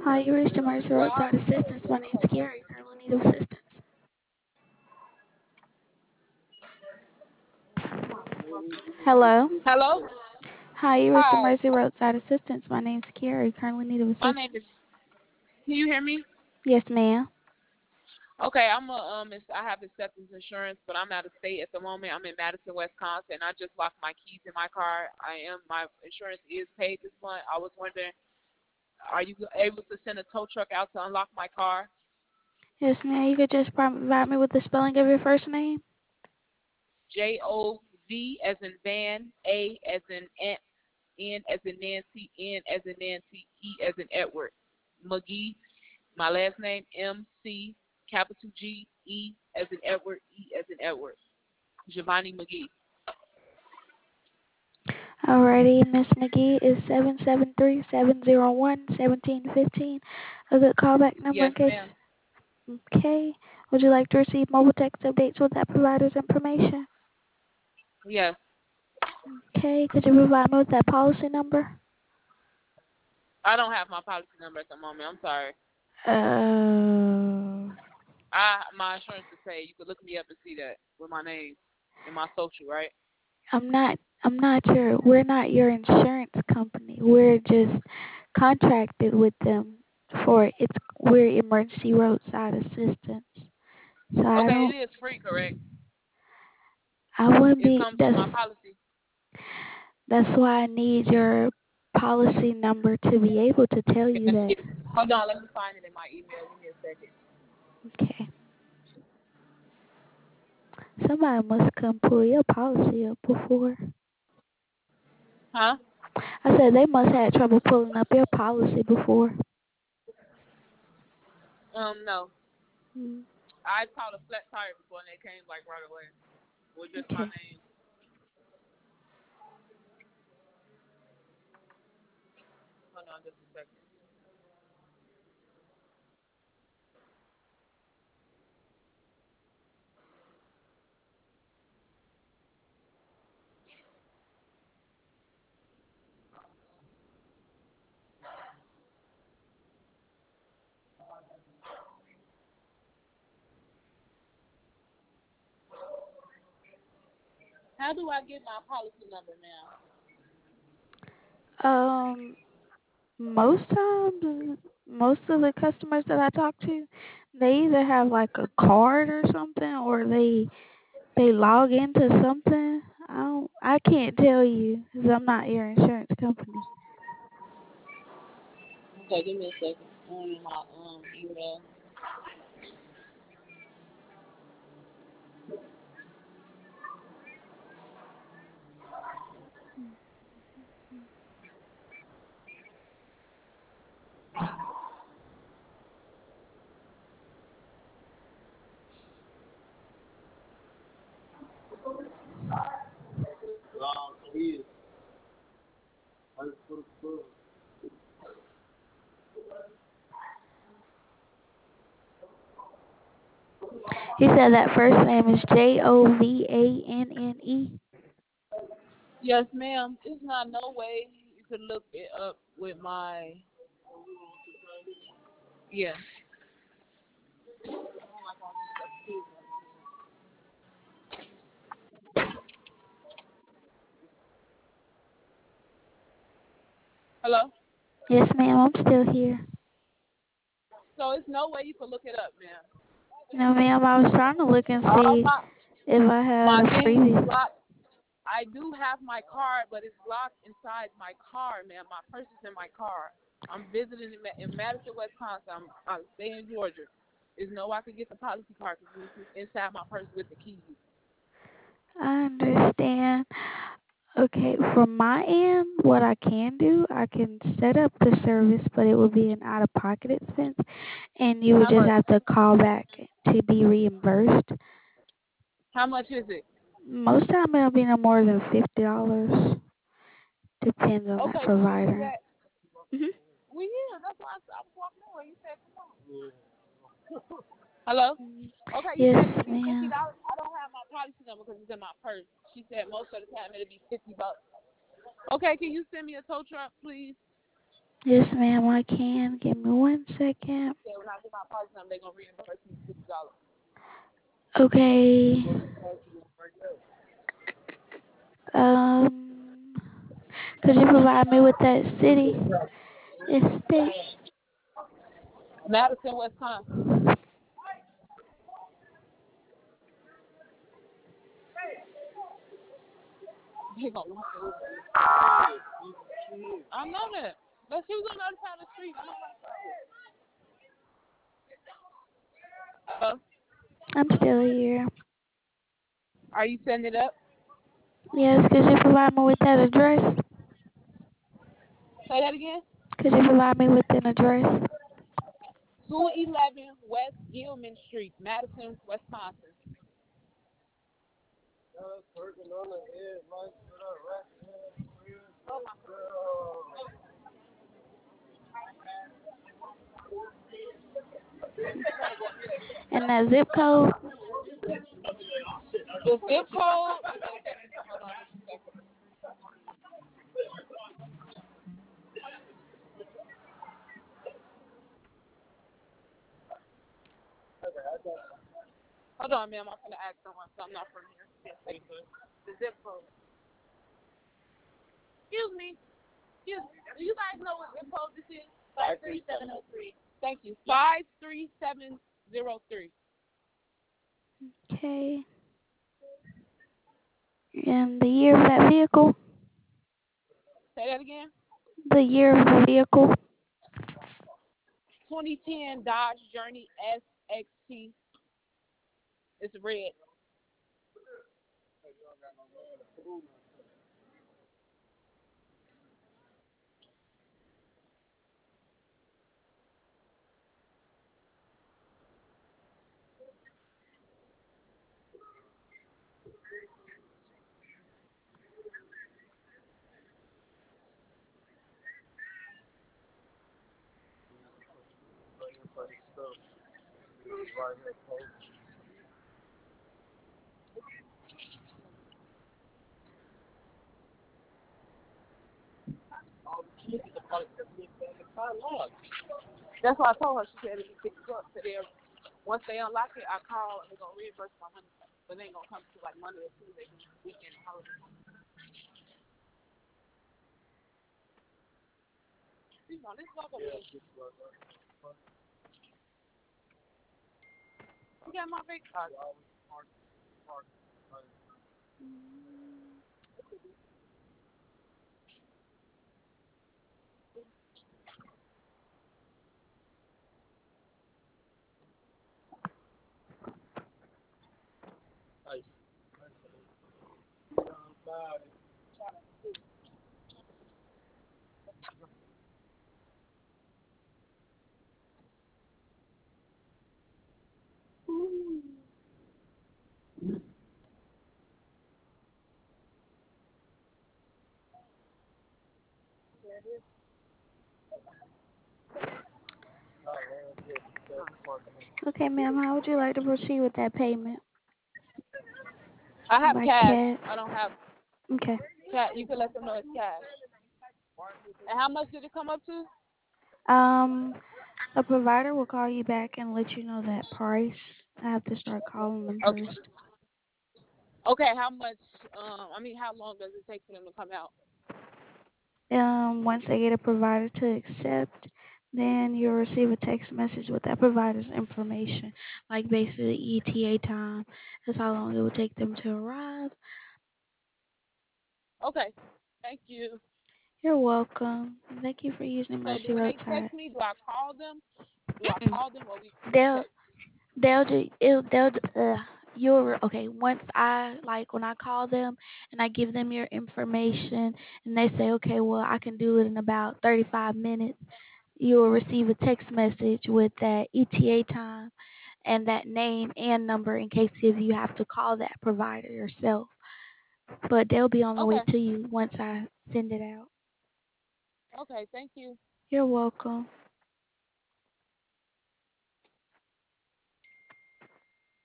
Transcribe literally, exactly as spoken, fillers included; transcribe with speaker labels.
Speaker 1: Hi, you reached Emergency Roadside Assistance. My name's Gary. Currently need assistance. Hello.
Speaker 2: Hello?
Speaker 1: Hi, you reached
Speaker 2: Hi.
Speaker 1: Emergency Roadside Assistance. My name's Gary. Currently need
Speaker 2: My name
Speaker 1: assistance.
Speaker 2: is. Can you hear me?
Speaker 1: Yes, ma'am.
Speaker 2: Okay, I'm a um. It's, I have acceptance insurance, but I'm out of state at the moment. I'm in Madison, Wisconsin. I just lost my keys in my car. I am my insurance is paid this month. I was wondering, are you able to send a tow truck out to unlock my car?
Speaker 1: Yes, ma'am. You could just provide me with the spelling of your first name?
Speaker 2: J O V as in van, A as in ant, N as in Nancy, N as in Nancy, E as in Edward. McGee. My last name M C capital G E as in Edward, E as in Edward. Giovanni McGee.
Speaker 1: Alrighty, Miss McGee is seven seven three, seven zero one, one seven one five. A good callback number in
Speaker 2: Yes,
Speaker 1: case.
Speaker 2: ma'am.
Speaker 1: Okay. Would you like to receive mobile text updates with that provider's information?
Speaker 2: Yes.
Speaker 1: Okay. Could you provide me with that policy number?
Speaker 2: I don't have my policy number at the moment. I'm sorry.
Speaker 1: Uh,
Speaker 2: I my insurance is paid. You could look me up and see that with my name and my social, right?
Speaker 1: I'm not. I'm not your. We're not your insurance company. We're just contracted with them for it's. We're emergency roadside assistance. So I
Speaker 2: Okay,
Speaker 1: don't.
Speaker 2: it is free, correct?
Speaker 1: I wouldn't
Speaker 2: It
Speaker 1: be.
Speaker 2: comes with
Speaker 1: That's
Speaker 2: my policy.
Speaker 1: that's why I need your policy number to be able to tell
Speaker 2: Okay,
Speaker 1: you
Speaker 2: let me
Speaker 1: that.
Speaker 2: get it. Hold on, let me find it in my email. Give me a second.
Speaker 1: Okay. Somebody must come pull your policy up before.
Speaker 2: Huh?
Speaker 1: I said they must have trouble pulling up your policy before.
Speaker 2: Um, no.
Speaker 1: Mm,
Speaker 2: I called a flat tire before and they came like right away. With just my
Speaker 1: okay.
Speaker 2: name. Hold on just a second. How do I get my policy number now?
Speaker 1: Um, most times, most of the customers that I talk to, they either have like a card or something, or they they log into something. I don't, I can't tell you because I'm not your insurance company.
Speaker 2: Okay, give me a second. I'm in my um email.
Speaker 1: He said that first name is J O V A N N E.
Speaker 2: Yes, ma'am. It's not no way you could look it up with my yeah. Hello?
Speaker 1: Yes, ma'am. I'm still here.
Speaker 2: So it's no way you could look it up, ma'am.
Speaker 1: No, ma'am. I was trying to look and
Speaker 2: All
Speaker 1: see
Speaker 2: my
Speaker 1: if I
Speaker 2: my
Speaker 1: had a
Speaker 2: things is
Speaker 1: previous.
Speaker 2: locked. I do have my card, but it's locked inside my car, ma'am. My purse is in my car. I'm visiting in, Ma- in Madison, Wisconsin. I'm I stay in Georgia. There's no way I could get the policy card because it's inside my purse with the keys.
Speaker 1: I understand. Okay, from my end, what I can do, I can set up the service, but it would be an out-of-pocket expense, and you would
Speaker 2: How
Speaker 1: just
Speaker 2: much?
Speaker 1: have to call back to be reimbursed.
Speaker 2: How much is it?
Speaker 1: Most time it'll be no more than fifty dollars. Depends on that
Speaker 2: Okay, can you do
Speaker 1: provider.
Speaker 2: that?
Speaker 1: Hmm.
Speaker 2: Well, yeah, that's why I, I was walking away. You said, come on. Hello? Okay, you said
Speaker 1: Yes,
Speaker 2: it'll be fifty
Speaker 1: ma'am.
Speaker 2: dollars. I don't have my policy number because it's in my purse. She said most of the time it'll be fifty bucks. Okay, can you send me a tow truck, please?
Speaker 1: Yes, ma'am, I can. Give me one second.
Speaker 2: Yeah, when I get my policy number, they're gonna reimburse me sixty dollars.
Speaker 1: Okay. Um, could you provide me with that city and state?
Speaker 2: Madison, Wisconsin. They gonna look it. I know that. But she was on the other side of the street. I don't know. Uh,
Speaker 1: I'm still here.
Speaker 2: are you setting it up?
Speaker 1: Yes, could you provide me with that address?
Speaker 2: Say that again.
Speaker 1: Could you provide me with an address?
Speaker 2: two eleven West Gilman Street, Madison, Wisconsin.
Speaker 1: And that zip code?
Speaker 2: The zip code. Hold on just a second. Hold on, ma'am. I'm gonna ask someone. So I'm not from here. Yes, thank you. The zip code. Excuse me. Excuse me. Do you guys know what zip code this is? Five three seven zero three. Thank you. Five three seven zero three.
Speaker 1: Okay. And the year of that vehicle?
Speaker 2: Say that again.
Speaker 1: The year of the vehicle?
Speaker 2: twenty ten Dodge Journey S X T. It's red. That's why I told her. She said it'd be six bucks. So they, once they unlock it, I call and they're gonna reimburse my money. But they ain't gonna come to like Monday or Tuesday, weekend holiday. You know, this bugger yeah, me. You got my big card.
Speaker 1: Okay, ma'am, how would you like to proceed with that payment?
Speaker 2: I have
Speaker 1: By
Speaker 2: cash.
Speaker 1: cash?
Speaker 2: I don't have
Speaker 1: Okay.
Speaker 2: cash. You can let them know it's cash. And how much did it come up to?
Speaker 1: Um, a provider will call you back and let you know that price. I have to start calling them
Speaker 2: Okay.
Speaker 1: first.
Speaker 2: Okay. How much? Um. I mean, how long does it take for them to come out?
Speaker 1: Um, once they get a provider to accept, then you'll receive a text message with that provider's information, like basically E T A time. That's how long it will take them to arrive.
Speaker 2: Okay. Thank you.
Speaker 1: You're welcome. Thank you for using
Speaker 2: So
Speaker 1: Mercy
Speaker 2: do when they
Speaker 1: Roadside.
Speaker 2: text me, do I call them? Do I
Speaker 1: Mm-mm.
Speaker 2: call them or we we
Speaker 1: They'll
Speaker 2: text?
Speaker 1: they'll do it'll, they'll uh, you're okay. Once I like when I call them and I give them your information and they say okay, well I can do it in about thirty-five minutes. You will receive a text message with that E T A time and that name and number in case if you have to call that provider yourself. But they'll be on the way
Speaker 2: Okay.
Speaker 1: to you once I send it out.
Speaker 2: Okay. Thank you.
Speaker 1: You're welcome.